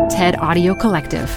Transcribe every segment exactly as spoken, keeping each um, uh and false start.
TED Audio Collective.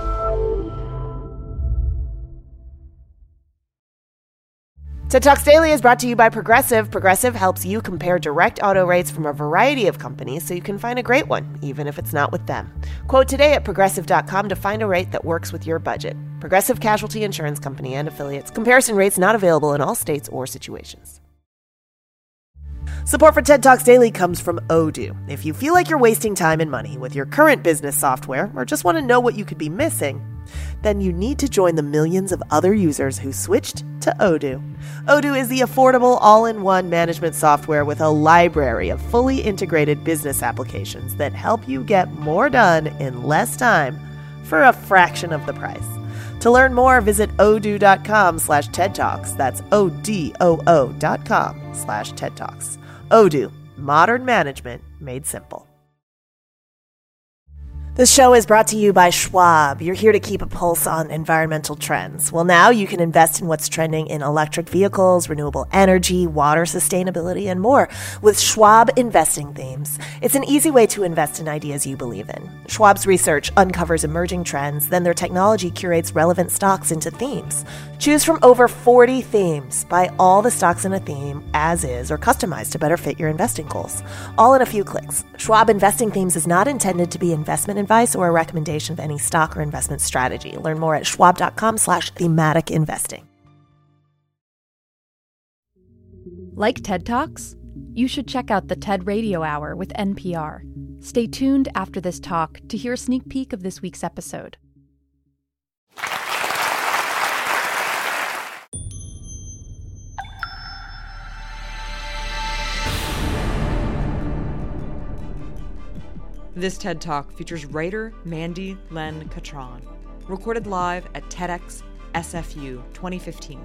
TED Talks Daily is brought to you by Progressive. Progressive helps you compare direct auto rates from a variety of companies so you can find a great one, even if it's not with them. Quote today at progressive dot com to find a rate that works with your budget. Progressive Casualty Insurance Company and affiliates. Comparison rates not available in all states or situations. Support for TED Talks Daily comes from Odoo. If you feel like you're wasting time and money with your current business software or just want to know what you could be missing, then you need to join the millions of other users who switched to Odoo. Odoo is the affordable all-in-one management software with a library of fully integrated business applications that help you get more done in less time for a fraction of the price. To learn more, visit odoo.com slash TED Talks. That's O-D-O-O dot com slash TED Talks. Odoo, modern management made simple. This show is brought to you by Schwab. You're here to keep a pulse on environmental trends. Well, now you can invest in what's trending in electric vehicles, renewable energy, water sustainability, and more with Schwab Investing Themes. It's an easy way to invest in ideas you believe in. Schwab's research uncovers emerging trends, then their technology curates relevant stocks into themes. Choose from over forty themes. Buy all the stocks in a theme as is or customized to better fit your investing goals. All in a few clicks. Schwab Investing Themes is not intended to be investment advice or a recommendation of any stock or investment strategy. Learn more at schwab.com slash thematic investing. Like TED Talks? You should check out the TED Radio Hour with N P R. Stay tuned after this talk to hear a sneak peek of this week's episode. This TED Talk features writer Mandy Len Catron, recorded live at TEDx S F U twenty fifteen.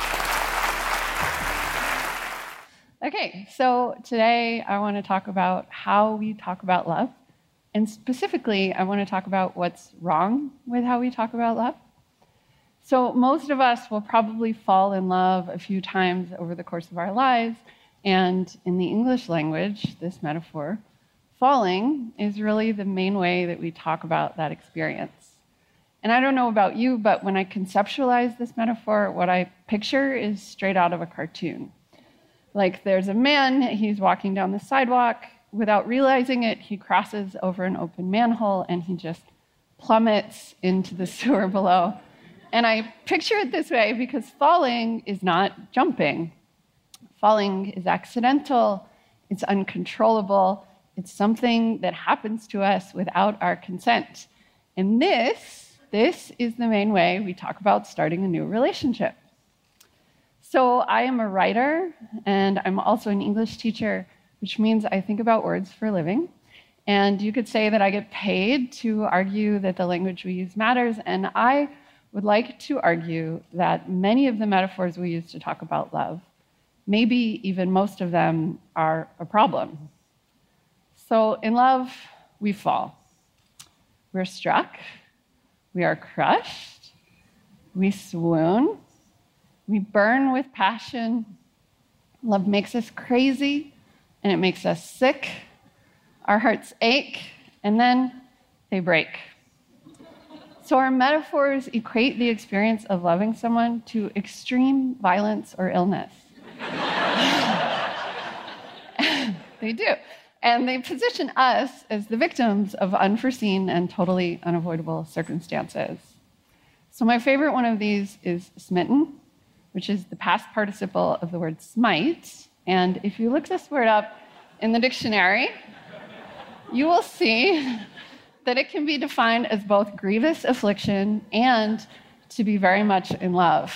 Okay, so today I want to talk about how we talk about love. And specifically, I want to talk about what's wrong with how we talk about love. So most of us will probably fall in love a few times over the course of our lives. And in the English language, this metaphor, falling is really the main way that we talk about that experience. And I don't know about you, but when I conceptualize this metaphor, what I picture is straight out of a cartoon. Like there's a man, he's walking down the sidewalk. Without realizing it, he crosses over an open manhole and he just plummets into the sewer below. And I picture it this way because falling is not jumping. Falling is accidental, it's uncontrollable, it's something that happens to us without our consent. And this, this is the main way we talk about starting a new relationship. So I am a writer, and I'm also an English teacher, which means I think about words for a living. And you could say that I get paid to argue that the language we use matters, and I would like to argue that many of the metaphors we use to talk about love, maybe even most of them, are a problem. So in love, we fall. We're struck. We are crushed. We swoon. We burn with passion. Love makes us crazy, and it makes us sick. Our hearts ache, and then they break. So our metaphors equate the experience of loving someone to extreme violence or illness. They do. And they position us as the victims of unforeseen and totally unavoidable circumstances. So my favorite one of these is smitten, which is the past participle of the word smite. And if you look this word up in the dictionary, you will see that it can be defined as both grievous affliction and to be very much in love.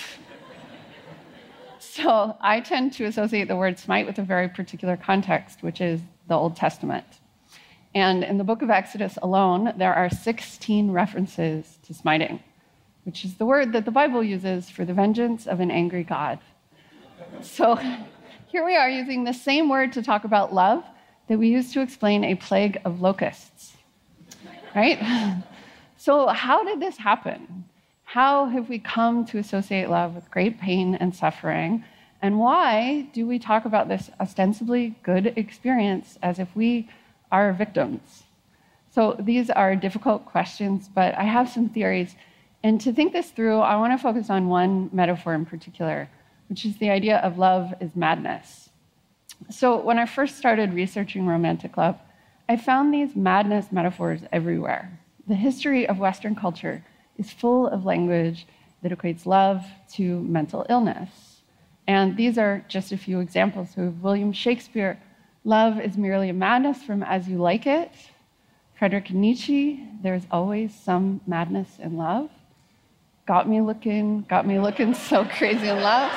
So I tend to associate the word smite with a very particular context, which is the Old Testament. And in the book of Exodus alone, there are sixteen references to smiting, which is the word that the Bible uses for the vengeance of an angry God. So here we are using the same word to talk about love that we use to explain a plague of locusts, right? So how did this happen? How have we come to associate love with great pain and suffering? And why do we talk about this ostensibly good experience as if we are victims? So these are difficult questions, but I have some theories. And to think this through, I want to focus on one metaphor in particular, which is the idea of love is madness. So when I first started researching romantic love, I found these madness metaphors everywhere. The history of Western culture is full of language that equates love to mental illness. And these are just a few examples. So William Shakespeare, love is merely a madness from As You Like It. Friedrich Nietzsche, there's always some madness in love. Got me looking, got me looking so crazy in love.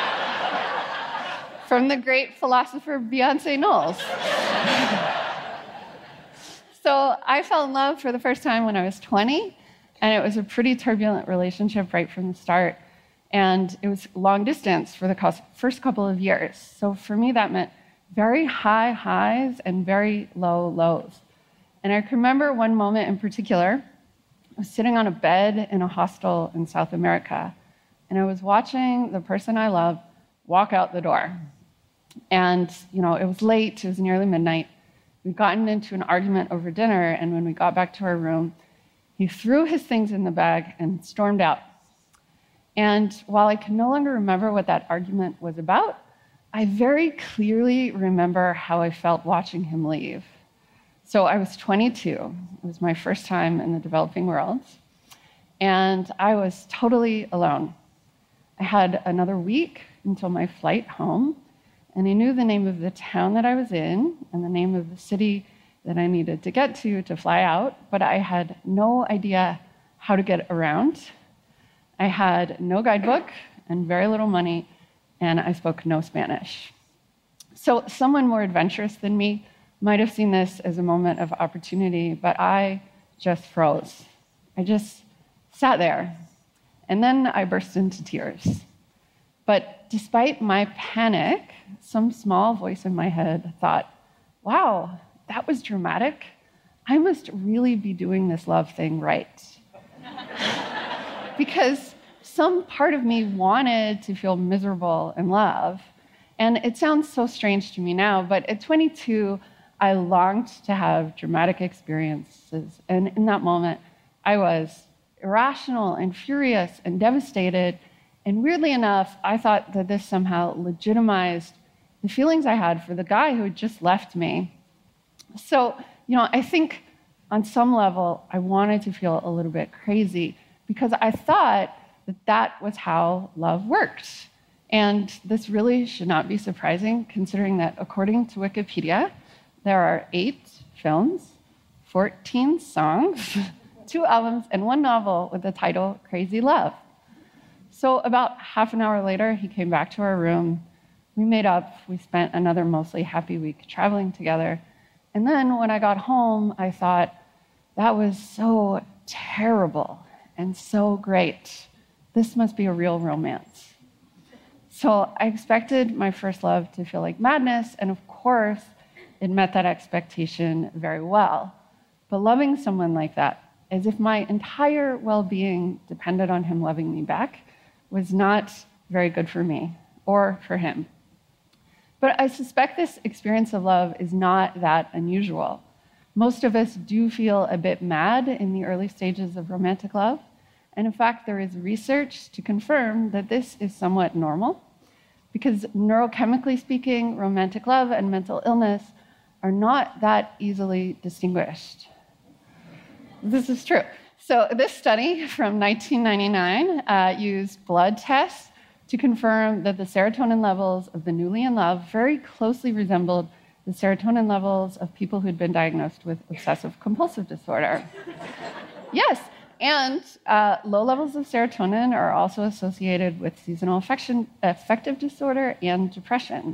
From the great philosopher Beyonce Knowles. So I fell in love for the first time when I was twenty, and it was a pretty turbulent relationship right from the start. And it was long distance for the first couple of years. So for me, that meant very high highs and very low lows. And I can remember one moment in particular. I was sitting on a bed in a hostel in South America, and I was watching the person I loved walk out the door. And, you know, it was late, it was nearly midnight. We'd gotten into an argument over dinner, and when we got back to our room, he threw his things in the bag and stormed out. And while I can no longer remember what that argument was about, I very clearly remember how I felt watching him leave. So I was twenty-two. It was my first time in the developing world. And I was totally alone. I had another week until my flight home, and I knew the name of the town that I was in and the name of the city that I needed to get to to fly out, but I had no idea how to get around. I had no guidebook and very little money, and I spoke no Spanish. So someone more adventurous than me might have seen this as a moment of opportunity, but I just froze. I just sat there, and then I burst into tears. But despite my panic, some small voice in my head thought, wow, that was dramatic. I must really be doing this love thing right. Because some part of me wanted to feel miserable in love. And it sounds so strange to me now, but at twenty-two, I longed to have dramatic experiences. And in that moment, I was irrational and furious and devastated. And weirdly enough, I thought that this somehow legitimized the feelings I had for the guy who had just left me. So, you know, I think on some level, I wanted to feel a little bit crazy because I thought that that was how love worked. And this really should not be surprising, considering that according to Wikipedia, there are eight films, fourteen songs, two albums, and one novel with the title Crazy Love. So about half an hour later, he came back to our room. We made up. We spent another mostly happy week traveling together. And then when I got home, I thought, that was so terrible and so great. This must be a real romance. So I expected my first love to feel like madness, and of course, it met that expectation very well. But loving someone like that, as if my entire well-being depended on him loving me back, was not very good for me or for him. But I suspect this experience of love is not that unusual. Most of us do feel a bit mad in the early stages of romantic love. And in fact, there is research to confirm that this is somewhat normal, because neurochemically speaking, romantic love and mental illness are not that easily distinguished. This is true. So this study from nineteen ninety-nine uh, used blood tests to confirm that the serotonin levels of the newly in love very closely resembled the serotonin levels of people who'd been diagnosed with obsessive-compulsive disorder. Yes, and uh, low levels of serotonin are also associated with seasonal affection, affective disorder and depression.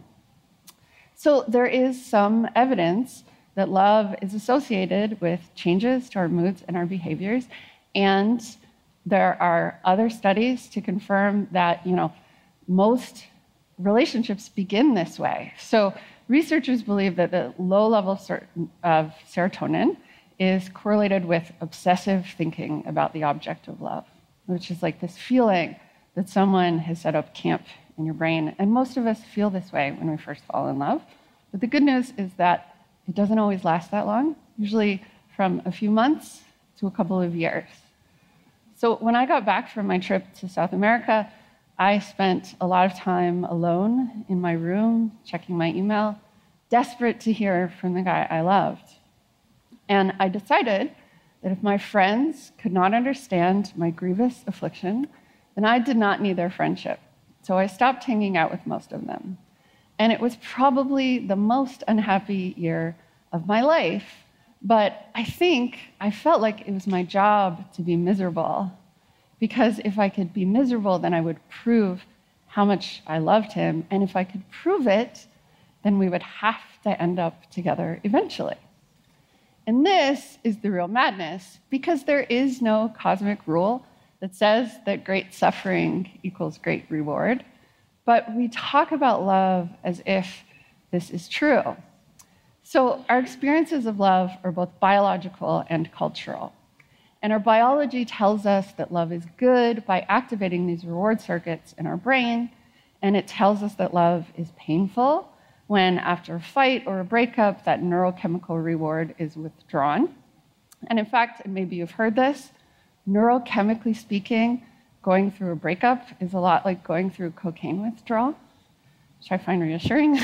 So there is some evidence that love is associated with changes to our moods and our behaviors, and there are other studies to confirm that, you know, most relationships begin this way. So researchers believe that the low level of serotonin is correlated with obsessive thinking about the object of love, which is like this feeling that someone has set up camp in your brain. And most of us feel this way when we first fall in love. But the good news is that it doesn't always last that long. Usually from a few months to a couple of years. So when I got back from my trip to South America, I spent a lot of time alone in my room, checking my email, desperate to hear from the guy I loved. And I decided that if my friends could not understand my grievous affliction, then I did not need their friendship. So I stopped hanging out with most of them. And it was probably the most unhappy year of my life, but I think I felt like it was my job to be miserable, because if I could be miserable, then I would prove how much I loved him, and if I could prove it, then we would have to end up together eventually. And this is the real madness, because there is no cosmic rule that says that great suffering equals great reward, but we talk about love as if this is true. So our experiences of love are both biological and cultural. And our biology tells us that love is good by activating these reward circuits in our brain, and it tells us that love is painful when, after a fight or a breakup, that neurochemical reward is withdrawn. And in fact, and maybe you've heard this, neurochemically speaking, going through a breakup is a lot like going through cocaine withdrawal, which I find reassuring.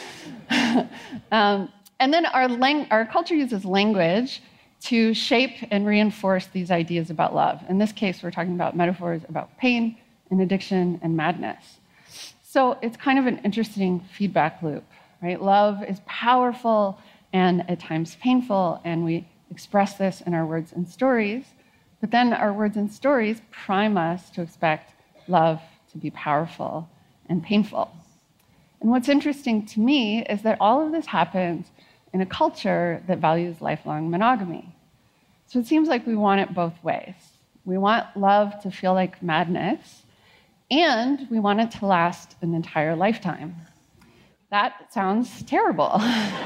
um, and then our, lang- our culture uses language to shape and reinforce these ideas about love. In this case, we're talking about metaphors about pain and addiction and madness. So it's kind of an interesting feedback loop, right? Love is powerful and at times painful, and we express this in our words and stories. But then our words and stories prime us to expect love to be powerful and painful. And what's interesting to me is that all of this happens in a culture that values lifelong monogamy. So it seems like we want it both ways. We want love to feel like madness, and we want it to last an entire lifetime. That sounds terrible.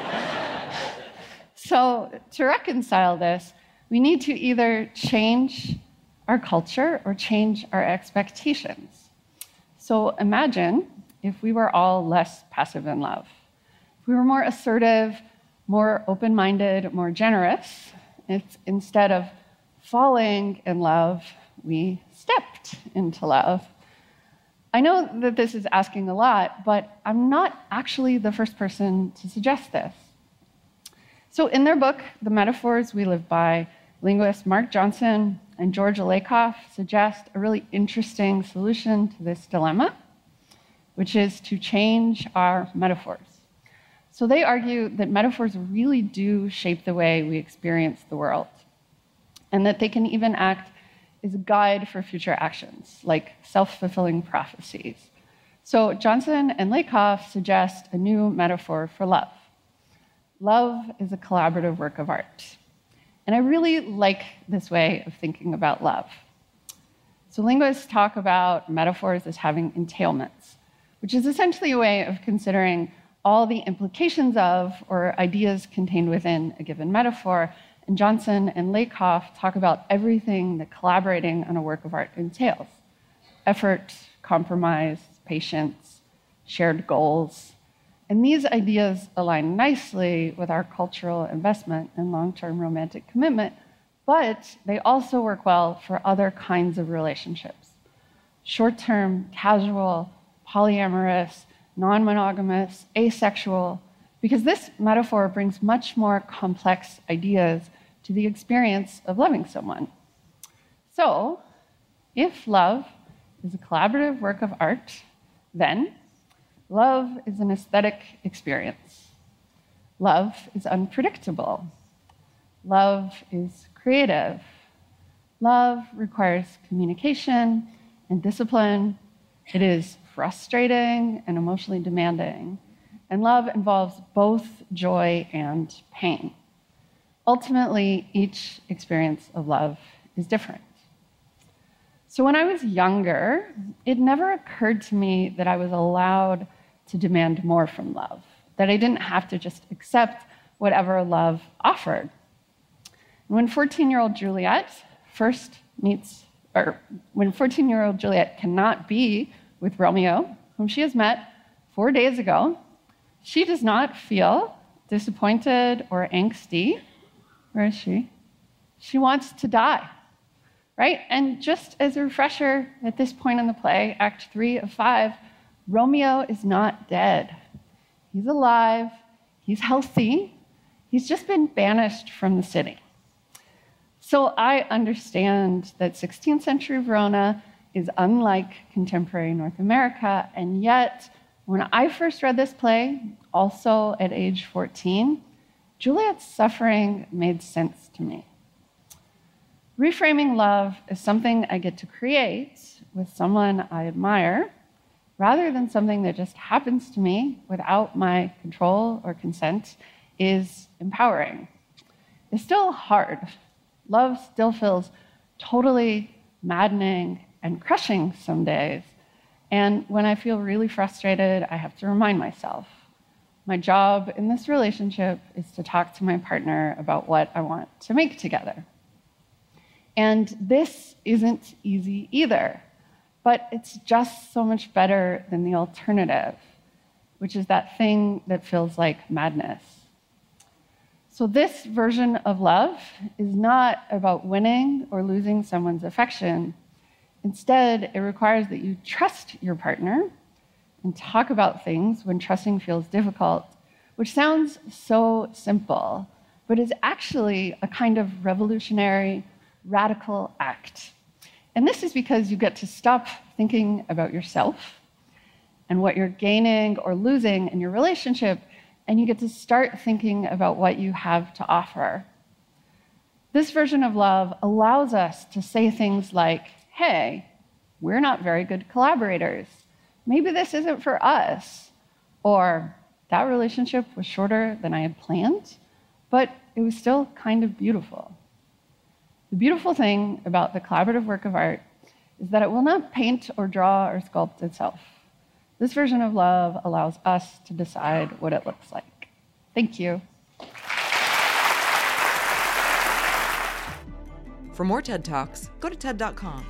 So to reconcile this, we need to either change our culture or change our expectations. So imagine if we were all less passive in love. If we were more assertive, more open-minded, more generous, if instead of falling in love, we stepped into love. I know that this is asking a lot, but I'm not actually the first person to suggest this. So in their book, The Metaphors We Live By, linguists Mark Johnson and George Lakoff suggest a really interesting solution to this dilemma, which is to change our metaphors. So they argue that metaphors really do shape the way we experience the world, and that they can even act as a guide for future actions, like self-fulfilling prophecies. So Johnson and Lakoff suggest a new metaphor for love. Love is a collaborative work of art. And I really like this way of thinking about love. So linguists talk about metaphors as having entailments, which is essentially a way of considering all the implications of or ideas contained within a given metaphor. And Johnson and Lakoff talk about everything that collaborating on a work of art entails: effort, compromise, patience, shared goals. And these ideas align nicely with our cultural investment in long-term romantic commitment, but they also work well for other kinds of relationships: short-term, casual, polyamorous, non-monogamous, asexual, because this metaphor brings much more complex ideas to the experience of loving someone. So, if love is a collaborative work of art, then love is an aesthetic experience. Love is unpredictable. Love is creative. Love requires communication and discipline. It is frustrating and emotionally demanding. And love involves both joy and pain. Ultimately, each experience of love is different. So when I was younger, it never occurred to me that I was allowed to demand more from love, that I didn't have to just accept whatever love offered. When fourteen-year-old Juliet first meets, or when fourteen-year-old Juliet cannot be with Romeo, whom she has met four days ago, she does not feel disappointed or angsty. Where is she? she wants to die, right? And just as a refresher, at this point in the play, Act Three of Five, Romeo is not dead. He's alive, he's healthy, he's just been banished from the city. So I understand that sixteenth century Verona is unlike contemporary North America, and yet when I first read this play, also at age fourteen, Juliet's suffering made sense to me. Reframing love is something I get to create with someone I admire, rather than something that just happens to me without my control or consent, is empowering. It's still hard. Love still feels totally maddening and crushing some days. And when I feel really frustrated, I have to remind myself, my job in this relationship is to talk to my partner about what I want to make together. And this isn't easy either, but it's just so much better than the alternative, which is that thing that feels like madness. So this version of love is not about winning or losing someone's affection. Instead, it requires that you trust your partner and talk about things when trusting feels difficult, which sounds so simple, but is actually a kind of revolutionary, radical act. And this is because you get to stop thinking about yourself and what you're gaining or losing in your relationship, and you get to start thinking about what you have to offer. This version of love allows us to say things like, hey, we're not very good collaborators. Maybe this isn't for us. Or, that relationship was shorter than I had planned, but it was still kind of beautiful. The beautiful thing about the collaborative work of art is that it will not paint or draw or sculpt itself. This version of love allows us to decide what it looks like. Thank you. For more TED Talks, go to TED dot com.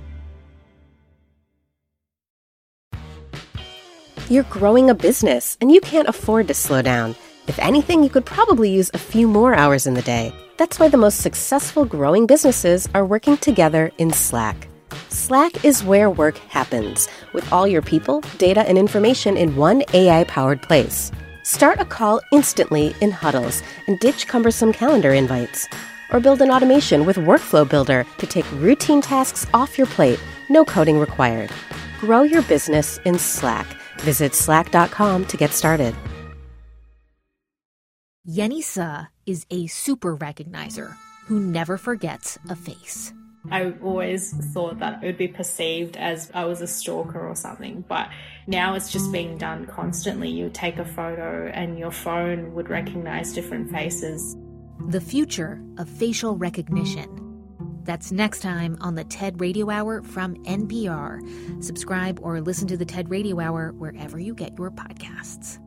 You're growing a business, and you can't afford to slow down. If anything, you could probably use a few more hours in the day. That's why the most successful growing businesses are working together in Slack. Slack is where work happens, with all your people, data, and information in one A I-powered place. Start a call instantly in huddles and ditch cumbersome calendar invites. Or build an automation with Workflow Builder to take routine tasks off your plate, no coding required. Grow your business in Slack. Visit slack dot com to get started. Yenisa is a super recognizer who never forgets a face. I always thought that it would be perceived as I was a stalker or something, but now it's just being done constantly. You would take a photo and your phone would recognize different faces. The future of facial recognition. That's next time on the TED Radio Hour from N P R. Subscribe or listen to the TED Radio Hour wherever you get your podcasts.